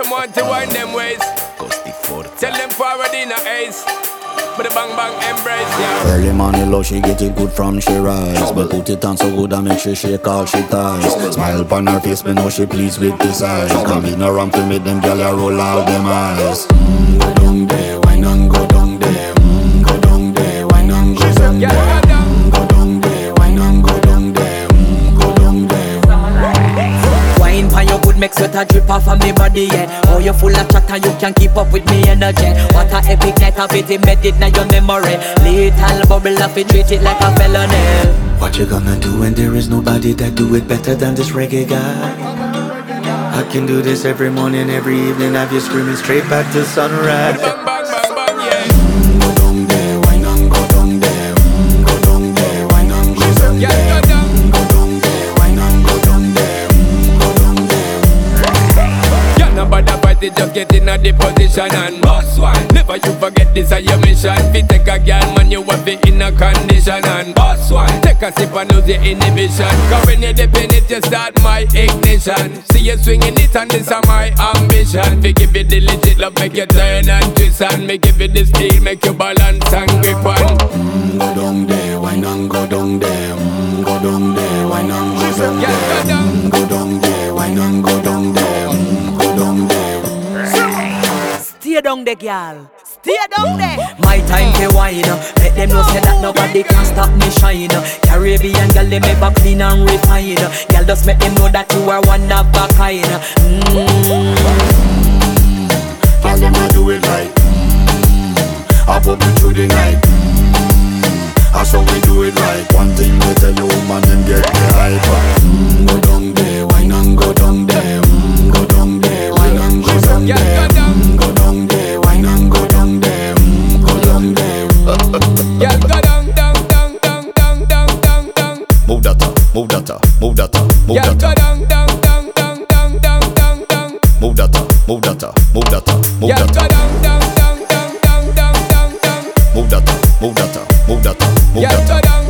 Them want to wind them ways. Tell them forward in a ace. But the bang bang embrace, yeah. Early morning love, she get it good from she rise. But put it on so good I make she shake all she ties. Smile upon her face, but know she pleased with this eyes. Come in around to make them gyal a roll out them eyes. Go down there, wine and go down there. Go down there, wine and go down there. Go down there, wine and go down there. Go down there. Wine pan your good make sweat a drip off of me body, yeah. Oh, you full of chat and you can keep up with me energy. What a epic night of it, embedded in your memory. Little bubble of it, treat it like a felony. What you gonna do when there is nobody that do it better than this reggae guy? I can do this every morning, every evening. Have you screaming straight back to sunrise. Bang bang bang bang, yeah. Go down there, wine and go down there. Go down there, wine and go down there. Yeah, go down. Go down there, wine and go down there. Go down there. Yeah, nobody fight it, just get in a the position and boss one. Never you forget this is your mission. Fi take a girl, man, you have it in a condition and boss one. Take a sip and lose your inhibition. Cause when you dip in it, you start my ignition. See you swinging it and this is my ambition. Fi give it the legit love, make you turn and twist and me give it the steel, make you balance and grip on. Go down there, wine and go down there. Go down there, wine and go down there. Yeah, go down. Go down there, wine and go down there. Go down there. Stay down there, girl. Stay down there. My time to wine. Let them know say that nobody can stop me shine. Caribbean girl, them ever clean and refine. Girl, just make them know that you are one of a kind. Girl, them a do it right. I pop it through the night. That's how we do it right. One thing we tell you, woman, them get the hype. Go down there, wine and go down there. Go down there, wine and go down Yeah, there. go down. Go down there, wine and go down there. Go down there. Yeah, go down, down, down, down, down, down, down, down. Move that up, move that up, move that up, move Yeah, that go up. down, down, down, down, down, down, down, down. Move that up, move that up, move that up, move Yeah, that go up. down, down, down, down, down, down, down, down. Move that up, move that up, move that up, move Yeah, that go up. down.